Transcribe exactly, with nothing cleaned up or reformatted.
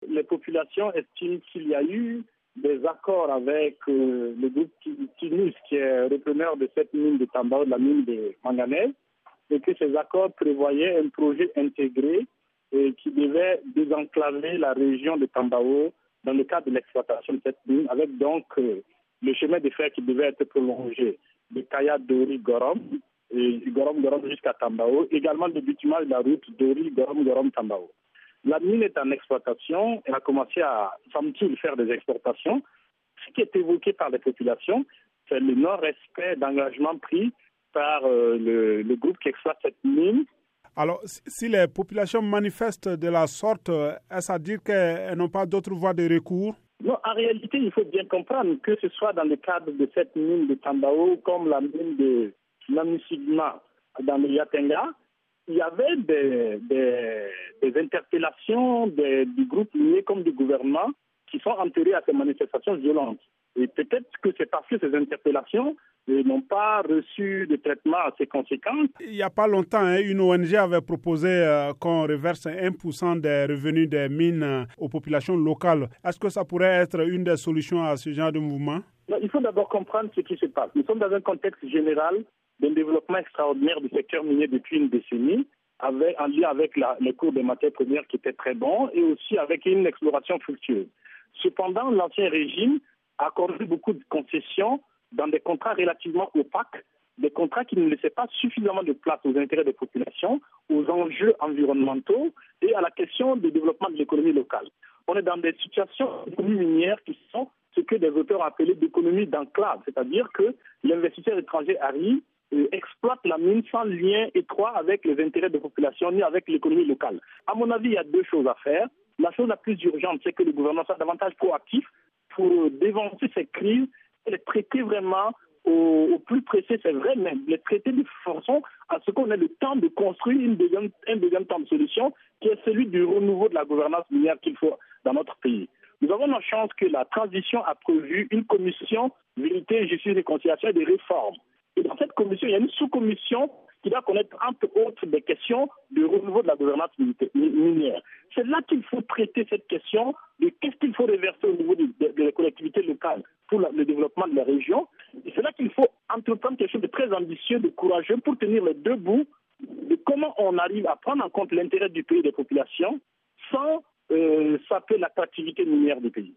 les populations estiment qu'il y a eu des accords avec euh, le groupe Tinus, qui est repreneur de cette mine de Tambao, de la mine de manganèse, et que ces accords prévoyaient un projet intégré et qui devait désenclaver la région de Tambao dans le cadre de l'exploitation de cette mine, avec donc euh, le chemin de fer qui devait être prolongé de Kaya Dori Gorom, et Gorom Gorom jusqu'à Tambao, également le bitumage de la route Dori Gorom Gorom Tambao. La mine est en exploitation, elle a commencé à, semble-t-il, faire des exportations. Ce qui est évoqué par les populations, c'est le non-respect d'engagements pris par euh, le, le groupe qui exploite cette mine. Alors, si les populations manifestent de la sorte, est-ce à dire qu'elles n'ont pas d'autre voie de recours? Non, en réalité, il faut bien comprendre que ce soit dans le cadre de cette mine de Tambao, comme la mine de Namisigma dans le Yatenga, il y avait des, des, des interpellations des, du groupe minier comme du gouvernement qui sont enterrés à ces manifestations violentes. Et peut-être que c'est parce que ces interpellations euh, n'ont pas reçu de traitement assez conséquent. Il n'y a pas longtemps, hein, une O N G avait proposé euh, qu'on reverse un pour cent des revenus des mines euh, aux populations locales. Est-ce que ça pourrait être une des solutions à ce genre de mouvement? Non, il faut d'abord comprendre ce qui se passe. Nous sommes dans un contexte général d'un développement extraordinaire du secteur minier depuis une décennie, avec, en lien avec la, les cours des matières premières qui étaient très bons et aussi avec une exploration fructueuse. Cependant, l'ancien régime a accordé beaucoup de concessions dans des contrats relativement opaques, des contrats qui ne laissaient pas suffisamment de place aux intérêts des populations, aux enjeux environnementaux et à la question du développement de l'économie locale. On est dans des situations d'économie minière qui sont ce que des auteurs ont appelé d'économie d'enclave, c'est-à-dire que l'investisseur étranger arrive et exploite la mine sans lien étroit avec les intérêts des populations ni avec l'économie locale. À mon avis, il y a deux choses à faire. La chose la plus urgente, c'est que le gouvernement soit davantage proactif pour dévancer ces crises et les traiter vraiment au, au plus pressé, c'est vrai, mais les traiter de façon à ce qu'on ait le temps de construire une deuxième, un deuxième temps de solution qui est celui du renouveau de la gouvernance minière qu'il faut dans notre pays. Nous avons la chance que la transition a prévu une commission vérité, justice, réconciliation et des réformes. Et dans cette commission, il y a une sous-commission qui doit connaître entre autres des questions de renouveau de la gouvernance minière. C'est là qu'il faut traiter cette question de qu'est-ce qu'il faut reverser au niveau de, de, de la collectivité locale pour la, le développement de la région. Et c'est là qu'il faut entreprendre quelque chose de très ambitieux, de courageux pour tenir les deux bouts de comment on arrive à prendre en compte l'intérêt du pays et des populations sans euh, saper l'attractivité minière du pays.